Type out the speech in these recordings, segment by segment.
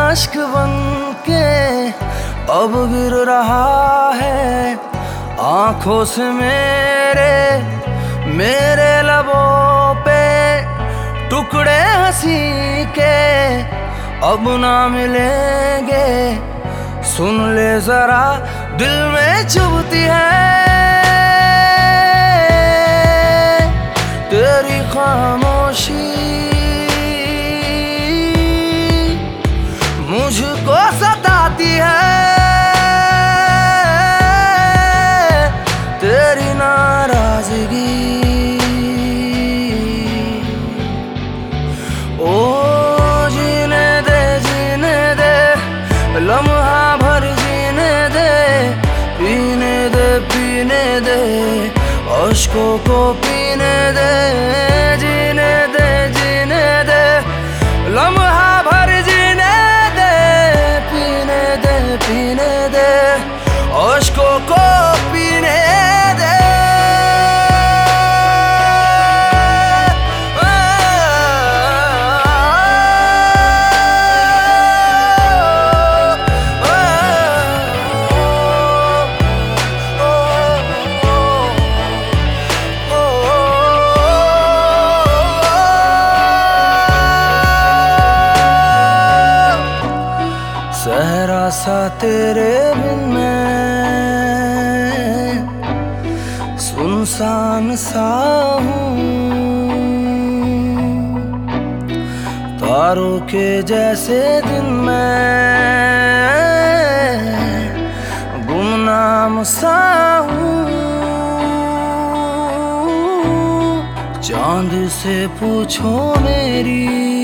अश्क बन के अब गिर रहा है आंखों से मेरे लबों पे टुकड़े हंसी के अब ना मिलेंगे। सुन ले जरा दिल में चुभती है तेरी खामोशी, मुझको सताती है तेरी नाराजगी। ओ जीने दे लम्हा भर जीने दे, पीने दे अश्कों को पीने दे। जीने दे लम्हा भर जीने दे, पीने दे अश्कों को पीने दे। सहरा सा तेरे बिन मैं सुनसान सा हूँ, तारों के जैसे दिन मैं गुमनाम सा हूँ। चांद से पूछो मेरी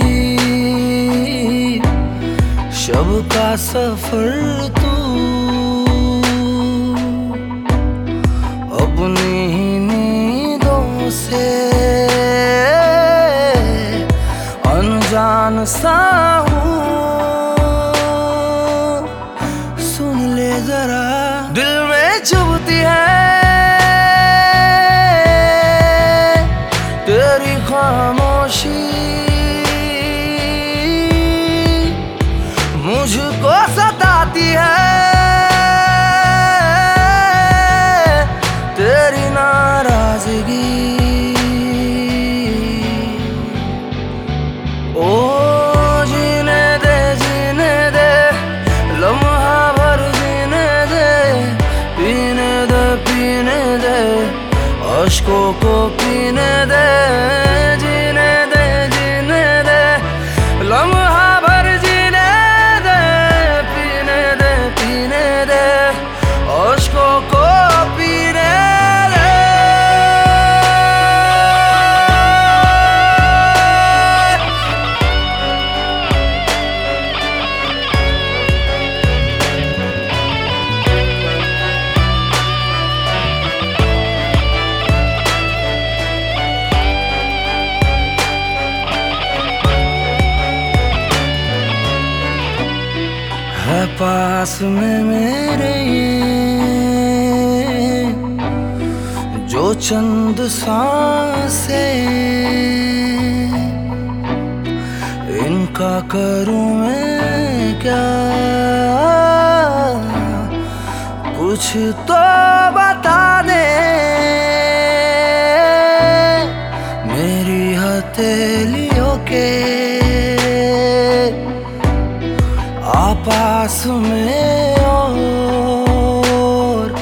शब का सफर तू, अपनी ही नींदों से अनजान सा हूँ। सुन ले जरा दिल में चुभती है तेरी खामोशी, मुझको सताती है तेरी नाराजगी। ओ जीने दे लम्हा भर जीने दे, पीने दे अश्कों को पीने दे। जीने दे लम्हा भर जीने दे, पीने दे अश्कों को पीने दे। है पास में मेरे ये जो चंद सांसें, इनका करूं मैं क्या, कुछ तो बता दे। मेरी हथेलियों के पास में और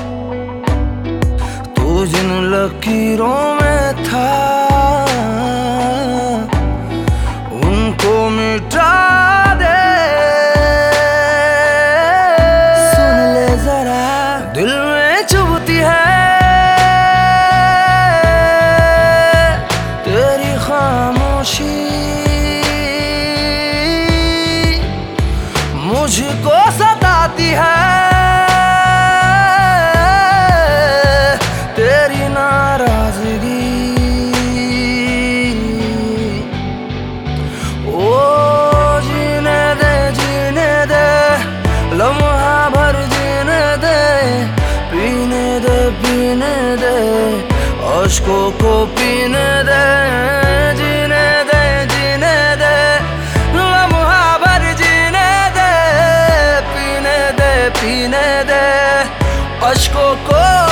तू जिन लकीरों में था उनको मिटा दे। सुन ले जरा दिल में चुभती है तेरी खामोशी, मुझको सताती है तेरी नाराजगी। ओ जीने दे लम्हा भर जीने दे, पीने दे अश्कों को पीने दे। जीने दे लम्हा भर जीने दे, पीने दे, अश्कों को